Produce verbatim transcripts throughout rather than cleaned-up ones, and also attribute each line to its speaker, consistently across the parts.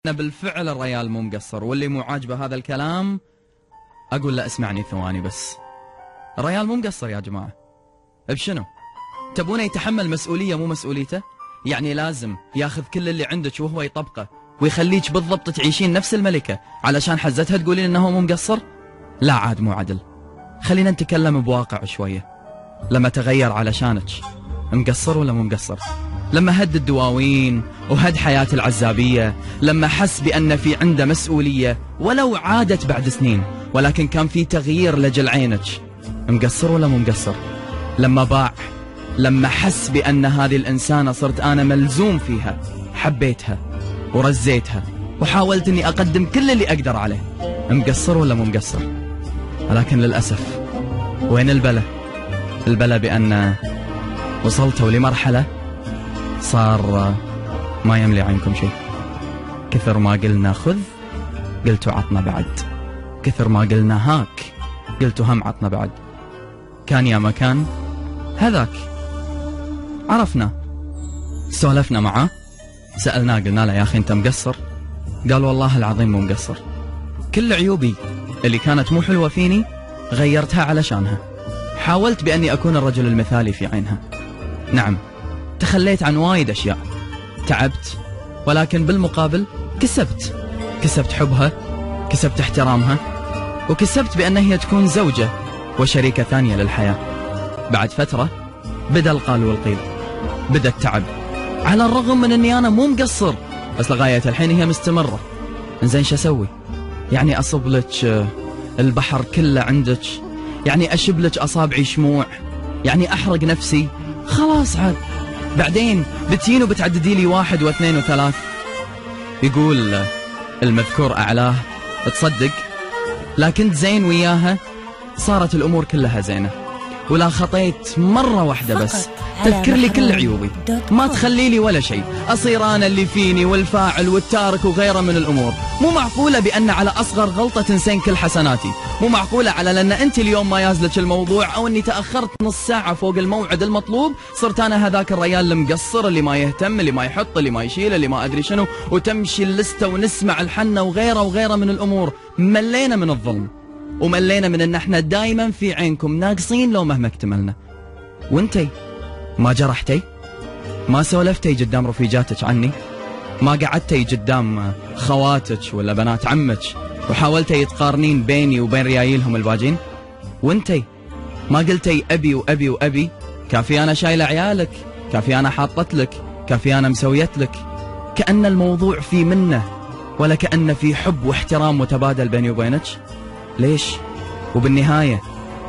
Speaker 1: أنا بالفعل الريال مو مقصر، واللي مو عاجبه هذا الكلام أقول له اسمعني ثواني بس. الريال مو مقصر يا جماعة. بشنو؟ تبونه يتحمل مسؤولية مو مسؤوليته؟ يعني لازم ياخذ كل اللي عندك وهو يطبقه ويخليك بالضبط تعيشين نفس الملكة علشان حزتها تقولين انه مو مقصر؟ لا عاد مو عدل. خلينا نتكلم بواقع شوية. لما تغير علشانك مقصر ولا مو مقصر؟ لما هد الدواوين وهد حياة العزابية، لما حس بأن في عنده مسؤولية ولو عادت بعد سنين ولكن كان في تغيير لجل عينك، مقصر ولا مو مقصر؟ لما باع، لما حس بأن هذه الإنسانة صرت أنا ملزوم فيها، حبيتها ورزيتها وحاولت أني أقدم كل اللي أقدر عليه، مقصر ولا مو مقصر؟ ولكن للأسف وين البلا؟ البلا بأن وصلتوا لمرحلة صار ما يملي عينكم شيء. كثر ما قلنا خذ قلتوا عطنا بعد، كثر ما قلنا هاك قلتوا هم عطنا بعد. كان يا مكان هذاك عرفنا، سولفنا معاه، سألناه قلنا له يا أخي أنت مقصر؟ قال والله العظيم مو مقصر، كل عيوبي اللي كانت مو حلوة فيني غيرتها علشانها، حاولت بأني أكون الرجل المثالي في عينها. نعم تخليت عن وايد أشياء، تعبت، ولكن بالمقابل كسبت كسبت حبها، كسبت احترامها، وكسبت بأن هي تكون زوجة وشريكة ثانية للحياة. بعد فترة بدأ القال والقيل، بدأ التعب، على الرغم من أني أنا مو مقصر، بس لغاية الحين هي مستمرة. إنزين شو أسوي؟ يعني أصب لك البحر كله عندك؟ يعني أشب لك أصابعي شموع؟ يعني أحرق نفسي؟ خلاص عاد بعدين بتين وبتعددي لي واحد واثنين وثلاث. يقول المذكور أعلاه، تصدق لكن زين وياها صارت الأمور كلها زينة، ولا خطيت مرة واحدة بس تذكر لي كل عيوبي، ما تخلي لي ولا شيء، أصير أنا اللي فيني والفاعل والتارك وغيره من الأمور. مو معقولة بأن على أصغر غلطة تنسين كل حسناتي، مو معقولة على لأن أنت اليوم ما يازلك الموضوع أو أني تأخرت نص ساعة فوق الموعد المطلوب صرت أنا هذاك الريال المقصر اللي ما يهتم، اللي ما يحط، اللي ما يشيل، اللي ما أدري شنو، وتمشي اللستة ونسمع الحنة وغيره وغيره من الأمور. ملينا من الظلم وملينا من أن احنا دايما في عينكم ناقصين لو مهما اكتملنا. وانتي ما جرحتي؟ ما سولفتي قدام رفيجاتك عني؟ ما قعدتي قدام خواتك ولا بنات عمك وحاولتي تقارنين بيني وبين ريايلهم الباجين؟ وانتي ما قلتي أبي وأبي وأبي؟ كافي أنا شايلة عيالك، كافي أنا حاطت لك، كافي أنا مسويت لك. كأن الموضوع في منه ولا كأن في حب واحترام متبادل بيني وبينك. ليش؟ وبالنهاية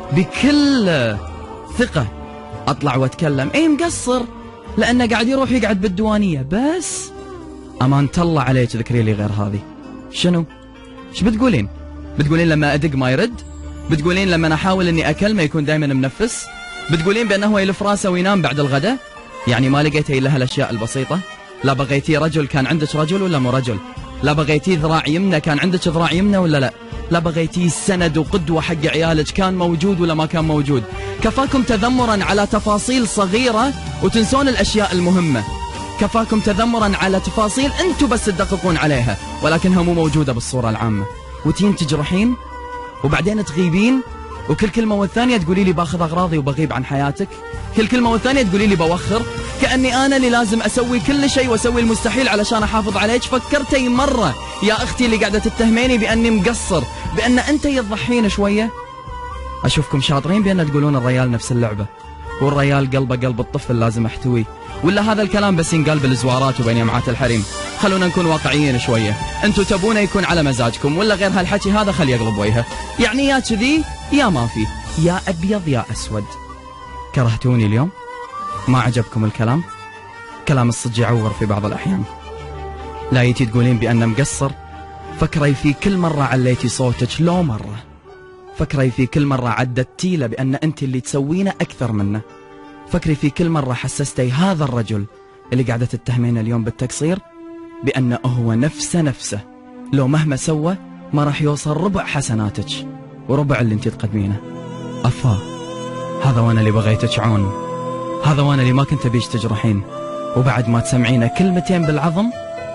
Speaker 1: بكل ثقة أطلع وأتكلم إيه مقصر لأنه قاعد يروح يقعد بالديوانية بس. أمان الله عليك تذكري لي غير هذه. شنو؟ ايش بتقولين؟ بتقولين لما أدق ما يرد؟ بتقولين لما أنا أحاول إني أكلمه يكون دائما منفس؟ بتقولين بأنه هو يلف راسه وينام بعد الغداء؟ يعني ما لقيتي إلا هالأشياء البسيطة؟ لا بغيتي رجل كان عندك رجل ولا مو رجل؟ لا بغيتي ذراع يمنى كان عندك ذراع يمنى ولا لا؟ لا بغيتي سند وقدوة حق عيالك كان موجود ولا ما كان موجود؟ كفاكم تذمرا على تفاصيل صغيرة وتنسون الأشياء المهمة، كفاكم تذمرا على تفاصيل أنتم بس تدققون عليها ولكنها مو موجودة بالصورة العامة، وتين تجرحين وبعدين تغيبين، وكل كلمة والثانية تقولي لي باخذ أغراضي وبغيب عن حياتك، كل كلمة والثانية تقولي لي بوخر، كأني أنا اللي لازم أسوي كل شيء وأسوي المستحيل علشان أحافظ عليك. فكرتي مرة يا أختي اللي قاعدة تتهميني بأني مقصر بأن أنت يضحين شوية؟ أشوفكم شاطرين بأن تقولون الريال نفس اللعبة والريال قلبه قلب الطفل لازم أحتويه، ولا هذا الكلام بس ينقال بالزوارات وبين يمعات الحريم. خلونا نكون واقعيين شوية، أنتوا تبونه يكون على مزاجكم ولا غير هالحكي هذا خلي يقلب وجهه، يعني يا كذي يا ما في، يا أبيض يا أسود. كرهتوني اليوم؟ ما عجبكم الكلام؟ كلام الصج يعور في بعض الأحيان. لا يتي تقولين بأن مقصر، فكري في كل مرة عليتي صوتك لو مرة، فكري في كل مرة عددتي له بأن أنت اللي تسوينه أكثر منه، فكري في كل مرة حسستي هذا الرجل اللي قاعدة تتهمينه اليوم بالتقصير بأنه هو نفسه نفسه، لو مهما سوى ما راح يوصل ربع حسناتك وربع اللي انت تقدمينه. أفا هذا وانا اللي بغيتك عون، هذا وانا اللي ما كنت بيش تجرحين، وبعد ما تسمعينه كلمتين بالعظم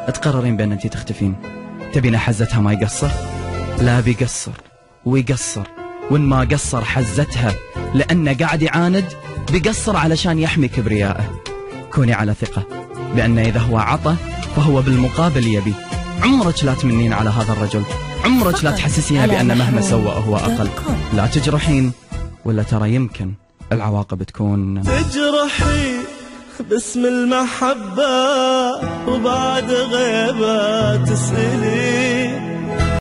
Speaker 1: تقررين بأن أنت تختفين. تبين حزتها ما يقصر؟ لا بيقصر ويقصر، وإن ما قصر حزتها لأنه قاعد يعاند بيقصر علشان يحمي كبريائه. كوني على ثقة بأن إذا هو عطى فهو بالمقابل يبي. عمرك لا تمنين على هذا الرجل، عمرك لا تحسسيها بأن مهما سوى هو أقل. لا تجرحين ولا ترى يمكن العواقب تكون
Speaker 2: تجرحي باسم المحبة وبعد غيبة تسألي